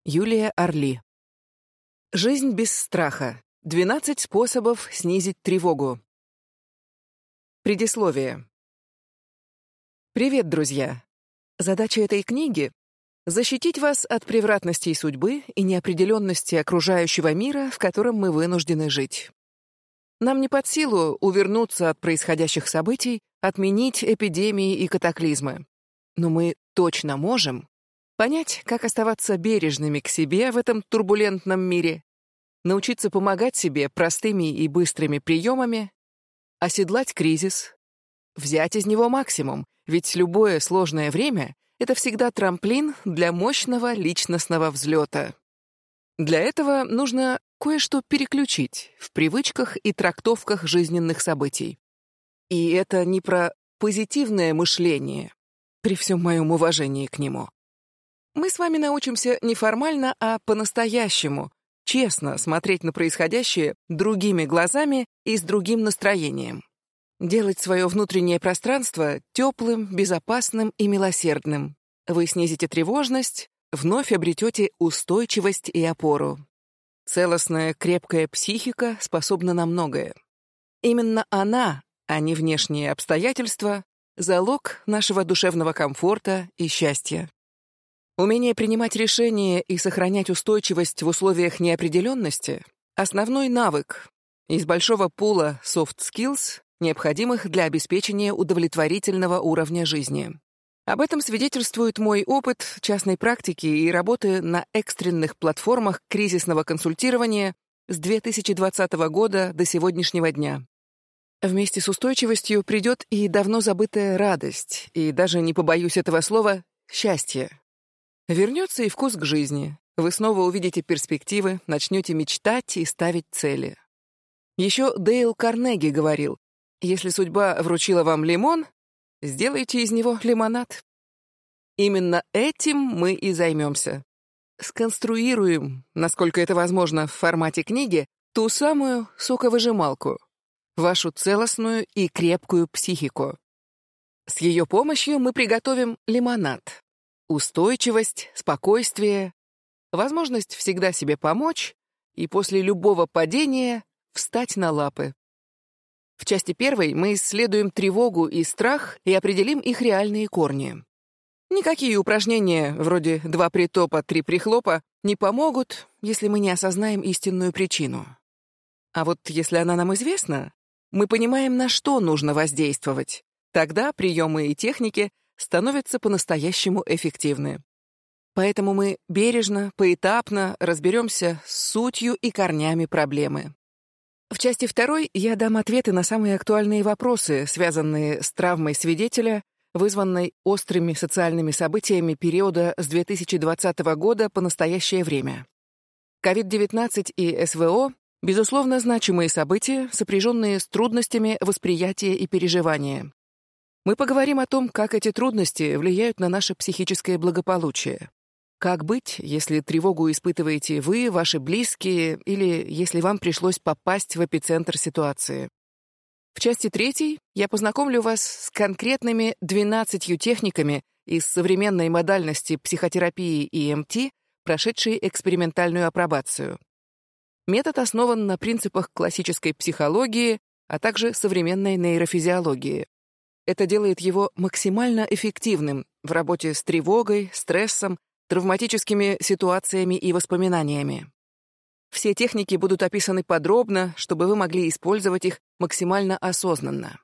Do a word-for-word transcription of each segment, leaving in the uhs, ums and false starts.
Юлия Орли. Жизнь без страха. двенадцать способов снизить тревогу. Предисловие. Привет, друзья! Задача этой книги — защитить вас от превратностей судьбы и неопределенности окружающего мира, в котором мы вынуждены жить. Нам не под силу увернуться от происходящих событий, отменить эпидемии и катаклизмы. Но мы точно можем понять, как оставаться бережными к себе в этом турбулентном мире, научиться помогать себе простыми и быстрыми приемами, оседлать кризис, взять из него максимум, ведь любое сложное время — это всегда трамплин для мощного личностного взлета. Для этого нужно кое-что переключить в привычках и трактовках жизненных событий. И это не про позитивное мышление, при всем моем уважении к нему. Мы с вами научимся не формально, а по-настоящему, честно смотреть на происходящее другими глазами и с другим настроением. Делать свое внутреннее пространство теплым, безопасным и милосердным. Вы снизите тревожность, вновь обретете устойчивость и опору. Целостная, крепкая психика способна на многое. Именно она, а не внешние обстоятельства, залог нашего душевного комфорта и счастья. Умение принимать решения и сохранять устойчивость в условиях неопределенности — основной навык из большого пула soft skills, необходимых для обеспечения удовлетворительного уровня жизни. Об этом свидетельствует мой опыт частной практики и работы на экстренных платформах кризисного консультирования с две тысячи двадцатого года до сегодняшнего дня. Вместе с устойчивостью придет и давно забытая радость, и даже не побоюсь этого слова — счастье. Вернется и вкус к жизни. Вы снова увидите перспективы, начнете мечтать и ставить цели. Еще Дейл Карнеги говорил: если судьба вручила вам лимон, сделайте из него лимонад. Именно этим мы и займемся. Сконструируем, насколько это возможно в формате книги, ту самую соковыжималку, вашу целостную и крепкую психику. С ее помощью мы приготовим лимонад. Устойчивость, спокойствие, возможность всегда себе помочь и после любого падения встать на лапы. В части первой мы исследуем тревогу и страх и определим их реальные корни. Никакие упражнения вроде «два притопа, три прихлопа» не помогут, если мы не осознаем истинную причину. А вот если она нам известна, мы понимаем, на что нужно воздействовать. Тогда приемы и техники становятся по-настоящему эффективны. Поэтому мы бережно, поэтапно разберемся с сутью и корнями проблемы. В части второй я дам ответы на самые актуальные вопросы, связанные с травмой свидетеля, вызванной острыми социальными событиями периода с две тысячи двадцатого года по настоящее время. ковид девятнадцать и СВО — безусловно значимые события, сопряженные с трудностями восприятия и переживания. Мы поговорим о том, как эти трудности влияют на наше психическое благополучие. Как быть, если тревогу испытываете вы, ваши близкие, или если вам пришлось попасть в эпицентр ситуации. В части третьей я познакомлю вас с конкретными двенадцатью техниками из современной модальности психотерапии и эм ти, прошедшей экспериментальную апробацию. Метод основан на принципах классической психологии, а также современной нейрофизиологии. Это делает его максимально эффективным в работе с тревогой, стрессом, травматическими ситуациями и воспоминаниями. Все техники будут описаны подробно, чтобы вы могли использовать их максимально осознанно.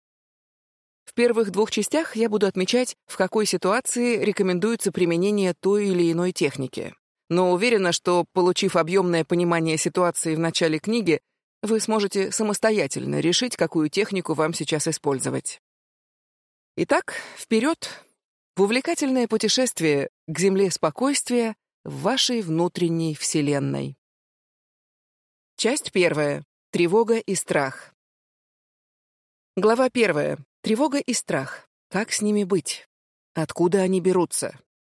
В первых двух частях я буду отмечать, в какой ситуации рекомендуется применение той или иной техники. Но уверена, что, получив объемное понимание ситуации в начале книги, вы сможете самостоятельно решить, какую технику вам сейчас использовать. Итак, вперед в увлекательное путешествие к земле спокойствия в вашей внутренней вселенной. Часть первая. Тревога и страх. Глава первая. Тревога и страх. Как с ними быть? Откуда они берутся?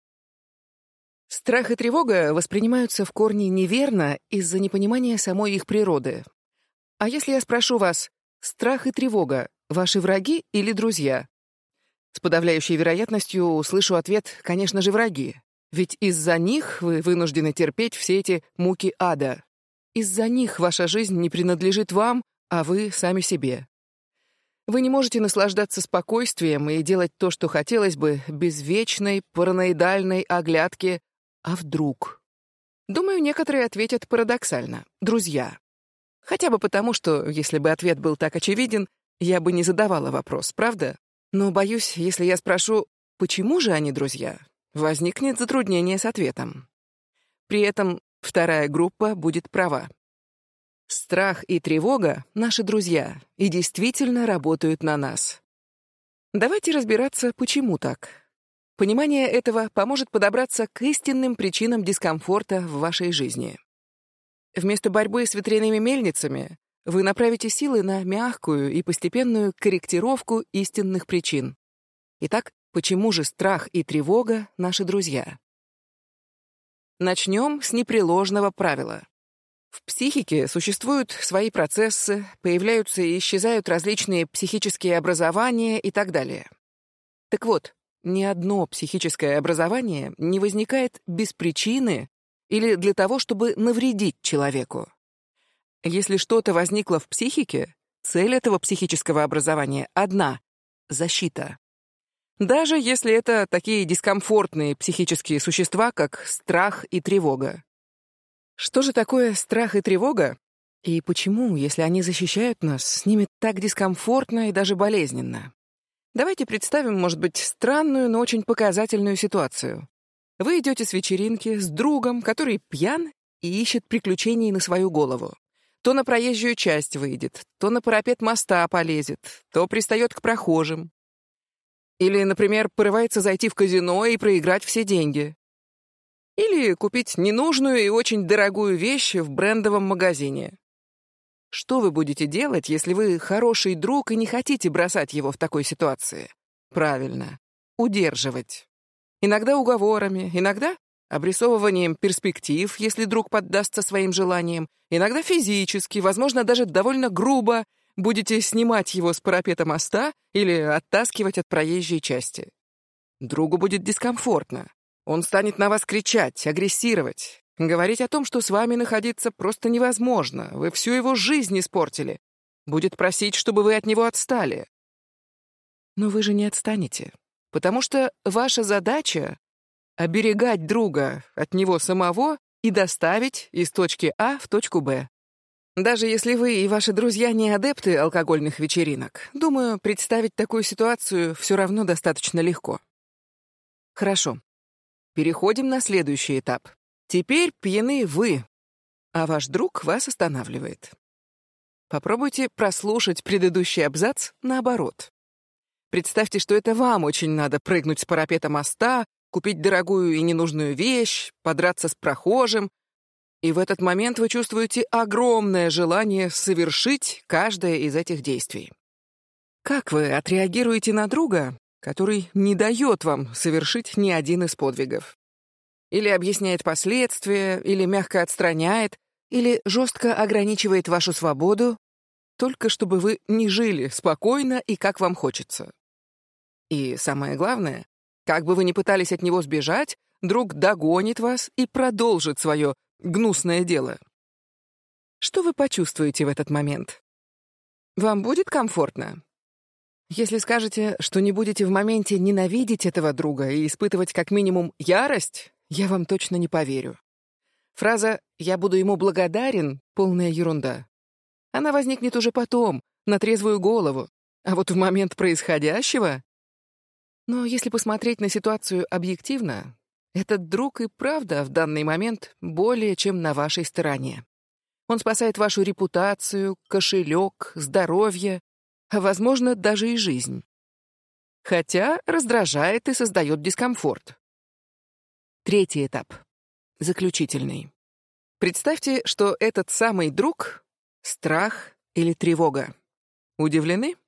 Страх и тревога воспринимаются в корне неверно из-за непонимания самой их природы. А если я спрошу вас, страх и тревога — ваши враги или друзья? С подавляющей вероятностью услышу ответ, конечно же, враги. Ведь из-за них вы вынуждены терпеть все эти муки ада. Из-за них ваша жизнь не принадлежит вам, а вы сами себе. Вы не можете наслаждаться спокойствием и делать то, что хотелось бы, без вечной параноидальной оглядки «а вдруг?». Думаю, некоторые ответят парадоксально «друзья». Хотя бы потому, что, если бы ответ был так очевиден, я бы не задавала вопрос, правда? Но, боюсь, если я спрошу «почему же они друзья?», возникнет затруднение с ответом. При этом вторая группа будет права. Страх и тревога — наши друзья и действительно работают на нас. Давайте разбираться, почему так. Понимание этого поможет подобраться к истинным причинам дискомфорта в вашей жизни. Вместо борьбы с ветряными мельницами вы направите силы на мягкую и постепенную корректировку истинных причин. Итак, почему же страх и тревога — наши друзья? Начнем с непреложного правила. В психике существуют свои процессы, появляются и исчезают различные психические образования и так далее. Так вот, ни одно психическое образование не возникает без причины или для того, чтобы навредить человеку. Если что-то возникло в психике, цель этого психического образования одна — защита. Даже если это такие дискомфортные психические существа, как страх и тревога. Что же такое страх и тревога? И почему, если они защищают нас, с ними так дискомфортно и даже болезненно? Давайте представим, может быть, странную, но очень показательную ситуацию. Вы идете с вечеринки с другом, который пьян и ищет приключений на свою голову. То на проезжую часть выйдет, то на парапет моста полезет, то пристает к прохожим. Или, например, порывается зайти в казино и проиграть все деньги. Или купить ненужную и очень дорогую вещь в брендовом магазине. Что вы будете делать, если вы хороший друг и не хотите бросать его в такой ситуации? Правильно, удерживать. Иногда уговорами, иногда обрисовыванием перспектив, если друг поддастся своим желаниям, иногда физически, возможно, даже довольно грубо будете снимать его с парапета моста или оттаскивать от проезжей части. Другу будет дискомфортно. Он станет на вас кричать, агрессировать, говорить о том, что с вами находиться просто невозможно, вы всю его жизнь испортили. Будет просить, чтобы вы от него отстали. Но вы же не отстанете, потому что ваша задача — оберегать друга от него самого и доставить из точки А в точку Б. Даже если вы и ваши друзья не адепты алкогольных вечеринок, думаю, представить такую ситуацию все равно достаточно легко. Хорошо. Переходим на следующий этап. Теперь пьяны вы, а ваш друг вас останавливает. Попробуйте прослушать предыдущий абзац наоборот. Представьте, что это вам очень надо прыгнуть с парапета моста, купить дорогую и ненужную вещь, подраться с прохожим, и в этот момент вы чувствуете огромное желание совершить каждое из этих действий. Как вы отреагируете на друга, который не дает вам совершить ни один из подвигов? Или объясняет последствия, или мягко отстраняет, или жестко ограничивает вашу свободу, только чтобы вы не жили спокойно и как вам хочется. И самое главное, как бы вы ни пытались от него сбежать, друг догонит вас и продолжит свое гнусное дело. Что вы почувствуете в этот момент? Вам будет комфортно? Если скажете, что не будете в моменте ненавидеть этого друга и испытывать как минимум ярость, я вам точно не поверю. Фраза «я буду ему благодарен» — полная ерунда. Она возникнет уже потом, на трезвую голову. А вот в момент происходящего... Но если посмотреть на ситуацию объективно, этот друг и правда в данный момент более чем на вашей стороне. Он спасает вашу репутацию, кошелек, здоровье, а, возможно, даже и жизнь. Хотя раздражает и создает дискомфорт. Третий этап. Заключительный. Представьте, что этот самый друг — страх или тревога. Удивлены?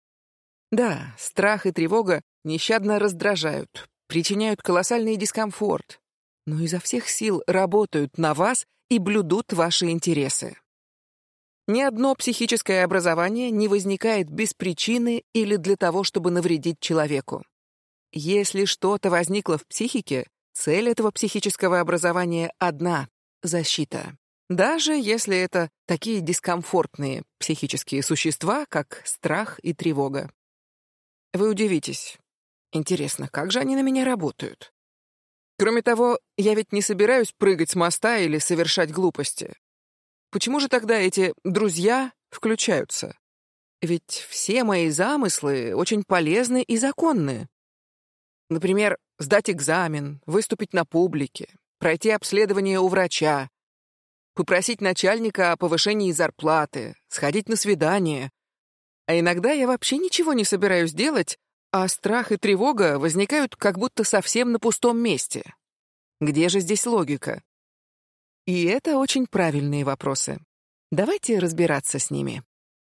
Да, страх и тревога нещадно раздражают, причиняют колоссальный дискомфорт, но изо всех сил работают на вас и блюдут ваши интересы. Ни одно психическое образование не возникает без причины или для того, чтобы навредить человеку. Если что-то возникло в психике, Цель этого психического образования одна — защита. Даже если это такие дискомфортные психические существа, как страх и тревога. Вы удивитесь. Интересно, как же они на меня работают? Кроме того, я ведь не собираюсь прыгать с моста или совершать глупости. Почему же тогда эти «друзья» включаются? Ведь все мои замыслы очень полезны и законны. Например, сдать экзамен, выступить на публике, пройти обследование у врача, попросить начальника о повышении зарплаты, сходить на свидание. А иногда я вообще ничего не собираюсь делать, а страх и тревога возникают как будто совсем на пустом месте. Где же здесь логика? И это очень правильные вопросы. Давайте разбираться с ними.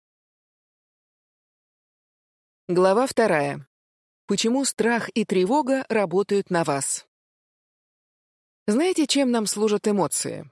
Глава вторая. Почему страх и тревога работают на вас? Знаете, чем нам служат эмоции?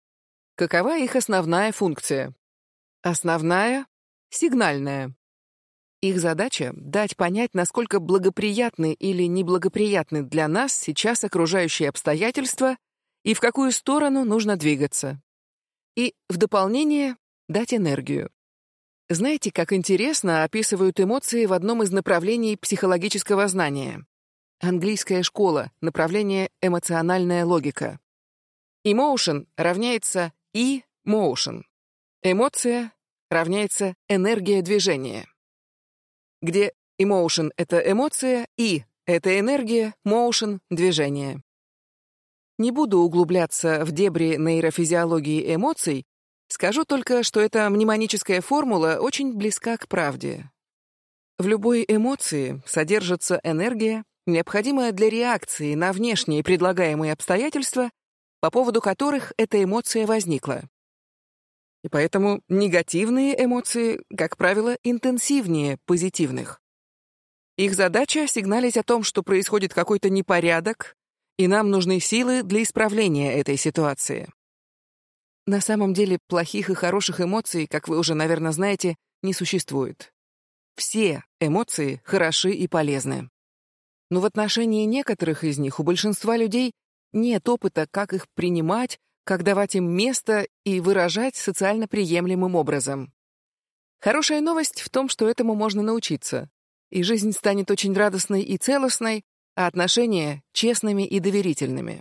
Какова их основная функция? Основная — сигнальная. Их задача — дать понять, насколько благоприятны или неблагоприятны для нас сейчас окружающие обстоятельства и в какую сторону нужно двигаться. И, в дополнение, дать энергию. Знаете, как интересно описывают эмоции в одном из направлений психологического знания? Английская школа, направление эмоциональная логика. Emotion равняется E-motion. Эмоция равняется энергия движения. Где emotion — это эмоция, E — это энергия, motion — движение. Не буду углубляться в дебри нейрофизиологии эмоций, скажу только, что эта мнемоническая формула очень близка к правде. В любой эмоции содержится энергия, необходимая для реакции на внешние предлагаемые обстоятельства, по поводу которых эта эмоция возникла. И поэтому негативные эмоции, как правило, интенсивнее позитивных. Их задача — сигналить о том, что происходит какой-то непорядок, и нам нужны силы для исправления этой ситуации. На самом деле плохих и хороших эмоций, как вы уже, наверное, знаете, не существует. Все эмоции хороши и полезны. Но в отношении некоторых из них у большинства людей нет опыта, как их принимать, как давать им место и выражать социально приемлемым образом. Хорошая новость в том, что этому можно научиться, и жизнь станет очень радостной и целостной, а отношения — честными и доверительными.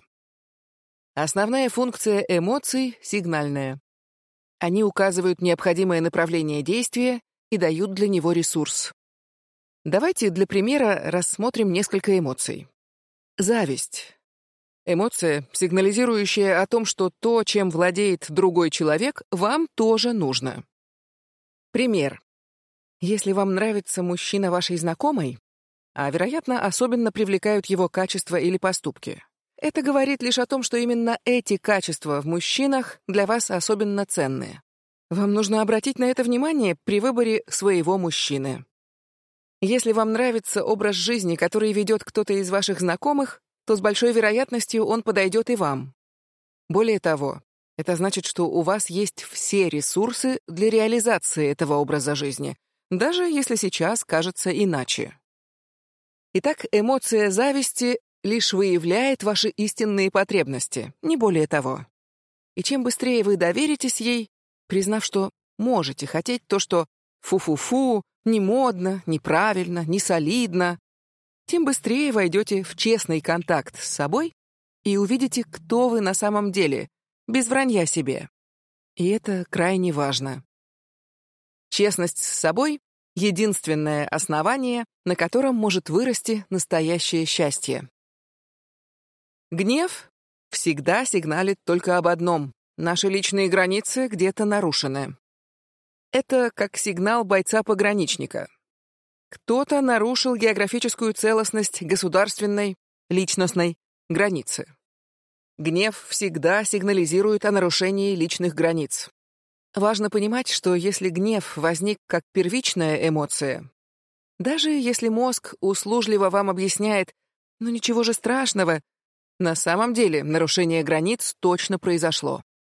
Основная функция эмоций — сигнальная. Они указывают необходимое направление действия и дают для него ресурс. Давайте для примера рассмотрим несколько эмоций. Зависть. Эмоция, сигнализирующая о том, что то, чем владеет другой человек, вам тоже нужно. Пример. Если вам нравится мужчина вашей знакомой, а, вероятно, особенно привлекают его качества или поступки, это говорит лишь о том, что именно эти качества в мужчинах для вас особенно ценны. Вам нужно обратить на это внимание при выборе своего мужчины. Если вам нравится образ жизни, который ведет кто-то из ваших знакомых, то с большой вероятностью он подойдет и вам. Более того, это значит, что у вас есть все ресурсы для реализации этого образа жизни, даже если сейчас кажется иначе. Итак, эмоция зависти лишь выявляет ваши истинные потребности, не более того. И чем быстрее вы доверитесь ей, признав, что можете хотеть то, что фу-фу-фу, не модно, неправильно, не солидно, тем быстрее войдете в честный контакт с собой и увидите, кто вы на самом деле, без вранья себе. И это крайне важно. Честность с собой — единственное основание, на котором может вырасти настоящее счастье. Гнев всегда сигналит только об одном — наши личные границы где-то нарушены. Это как сигнал бойца-пограничника. Кто-то нарушил географическую целостность государственной, личностной границы. Гнев всегда сигнализирует о нарушении личных границ. Важно понимать, что если гнев возник как первичная эмоция, даже если мозг услужливо вам объясняет «ну ничего же страшного», на самом деле нарушение границ точно произошло.